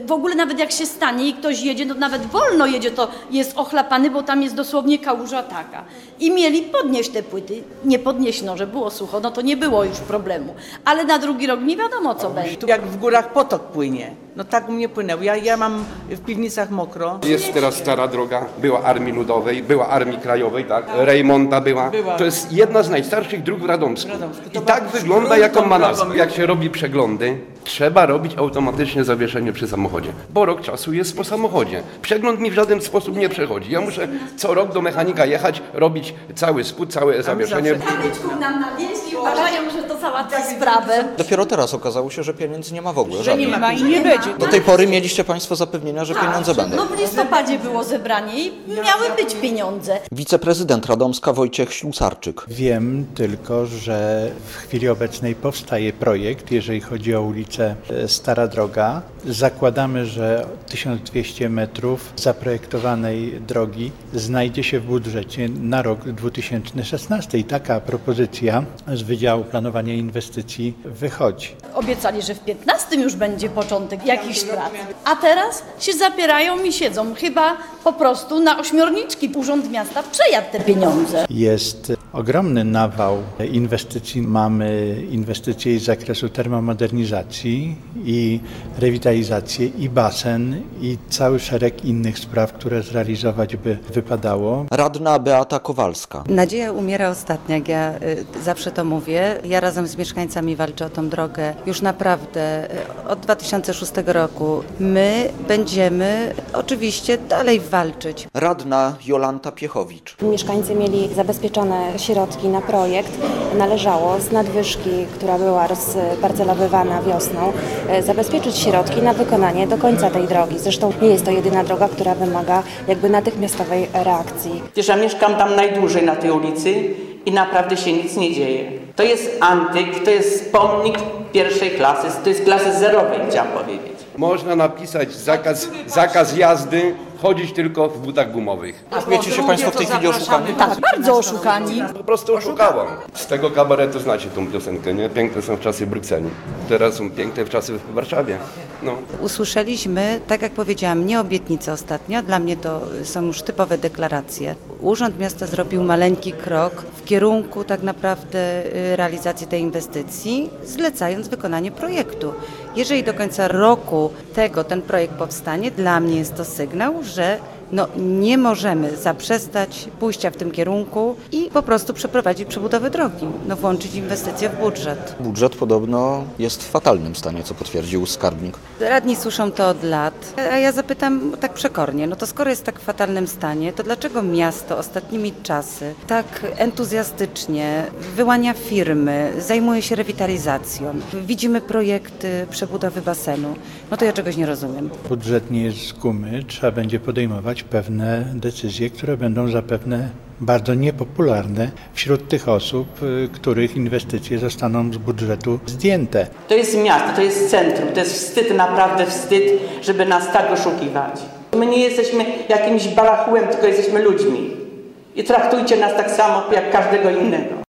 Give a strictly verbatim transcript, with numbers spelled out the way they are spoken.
W ogóle nawet jak się stanie i ktoś jedzie, no nawet wolno jedzie, to jest ochlapany, bo tam jest dosłownie kałuża taka. I mieli podnieść te płyty. Nie podnieśno, że było sucho, no to nie było już problemu. Ale na drugi rok nie wiadomo co będzie. Jak w górach potok płynie. No tak u mnie płynął. Ja, ja mam w piwnicach mokro. Jest teraz stara droga, była Armii Ludowej, była Armii Krajowej, tak? Rejmonta była. Była. To jest jedna z najstarszych dróg w Radomsku. W Radomsku. To I tak była wygląda, szturmą jaką ma drogą. nazwę. Jak się robi przeglądy, trzeba robić automatycznie zawieszenie przy samochodzie, bo rok czasu jest po samochodzie. Przegląd mi w żaden sposób nie przechodzi. Ja muszę co rok do mechanika jechać, robić cały spód, całe zawieszenie. Tabliczków nam nawieźli i uważają, że to załatwi sprawę. Dopiero teraz okazało się, że pieniędzy nie ma w ogóle. Że żadnych. nie ma i nie będzie. Do tej pory mieliście Państwo zapewnienia, że pieniądze będą. No w listopadzie było zebranie i miały być pieniądze. Wiceprezydent Radomska Wojciech Ślusarczyk. Wiem tylko, że w chwili obecnej powstaje projekt, jeżeli chodzi o ulicę Stara Droga. Zakładamy, że tysiąc dwieście metrów zaprojektowanej drogi znajdzie się w budżecie na rok dwa tysiące szesnasty i taka propozycja z Wydziału Planowania Inwestycji wychodzi. Obiecali, że w piętnastym już będzie początek jakichś prac. A teraz się zapierają i siedzą. Chyba po prostu na ośmiorniczki Urząd Miasta przejadł te pieniądze. Jest ogromny nawał inwestycji. Mamy inwestycje z zakresu termomodernizacji i rewitalizację, i basen, i cały szereg innych spraw, które zrealizować by wypadało. Radna Beata Kowalska. Nadzieja umiera ostatnia, jak ja y, zawsze to mówię. Ja razem z mieszkańcami walczę o tą drogę już naprawdę y, od dwa tysiące szóstego roku. My będziemy oczywiście dalej walczyć. Radna Jolanta Piechowicz. Mieszkańcy mieli zabezpieczone środki na projekt. Należało z nadwyżki, która była rozparcelowywana wiosną, zabezpieczyć środki na wykonanie do końca tej drogi. Zresztą nie jest to jedyna droga, która wymaga jakby natychmiastowej reakcji. Wiesz, ja mieszkam tam najdłużej na tej ulicy i naprawdę się nic nie dzieje. To jest antyk, to jest pomnik pierwszej klasy, to jest klasy zerowej, chciałam powiedzieć. Można napisać zakaz, zakaz jazdy, chodzić tylko w butach gumowych. Czujecie się Państwo w tej chwili oszukani? Tak, bardzo oszukani. Po prostu oszukałam. Z tego kabaretu znacie tą piosenkę, nie? Piękne są w czasy Brukseli. Teraz są piękne w czasy w Warszawie. No. Usłyszeliśmy, tak jak powiedziałam, nie obietnice ostatnio, dla mnie to są już typowe deklaracje. Urząd Miasta zrobił maleńki krok w kierunku tak naprawdę realizacji tej inwestycji, zlecając wykonanie projektu. Jeżeli do końca roku tego ten projekt powstanie, dla mnie jest to sygnał, że no, nie możemy zaprzestać pójścia w tym kierunku i po prostu przeprowadzić przebudowę drogi, no, włączyć inwestycje w budżet. Budżet podobno jest w fatalnym stanie, co potwierdził skarbnik. Radni słyszą to od lat, a ja zapytam tak przekornie, no to skoro jest tak w fatalnym stanie, to dlaczego miasto ostatnimi czasy tak entuzjastycznie wyłania firmy, zajmuje się rewitalizacją? Widzimy projekty przebudowy basenu, no to ja czegoś nie rozumiem. Budżet nie jest z gumy, trzeba będzie podejmować pewne decyzje, które będą zapewne bardzo niepopularne wśród tych osób, których inwestycje zostaną z budżetu zdjęte. To jest miasto, to jest centrum, to jest wstyd, naprawdę wstyd, żeby nas tak oszukiwać. My nie jesteśmy jakimś barachułem, tylko jesteśmy ludźmi. I traktujcie nas tak samo jak każdego innego.